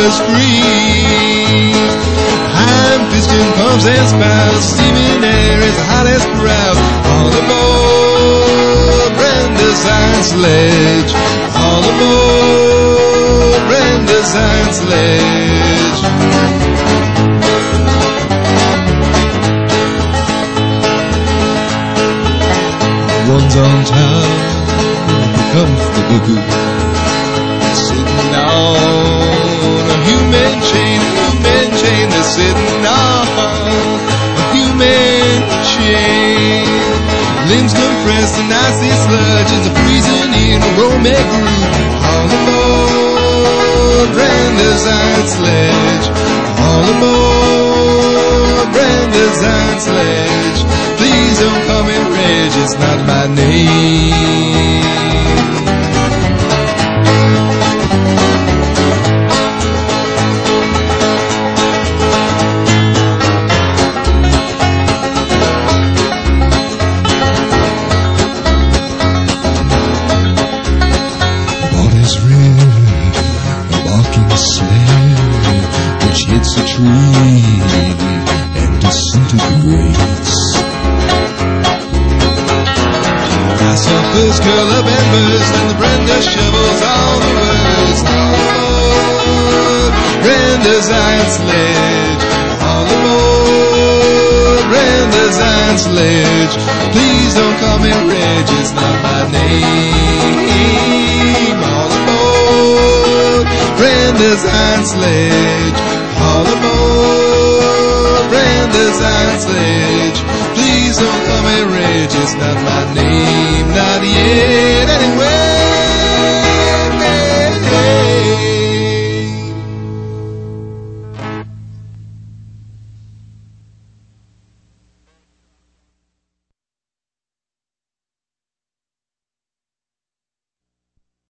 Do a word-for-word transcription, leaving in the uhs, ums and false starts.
screams. I'm piston pumps and spouts, steaming air is the hottest crowd. All aboard Brenda's Iron Sledge. All aboard Brenda's Iron Sledge. One's on top, comfortable, sitting on a human chain, a human chain. They're sitting on a human chain. Limbs compressed and icy sludge is a freezing in a Roman groove. All aboard Brenda's Iron Sledge. All aboard Brenda's Iron Sledge. Please don't call me Reg, it's not my name. What is red? A walking sled which hits a tree and disintegrates. First curl up and burst, and the Brenda shovels all the words. All aboard Brenda's Iron Sledge. All aboard Brenda's Iron Sledge. Please don't call me Reg, it's not my name. All aboard Brenda's Iron Sledge. All aboard Brenda's Iron Sledge. Please don't call me Reg, it's not my name. Not yet, anyway.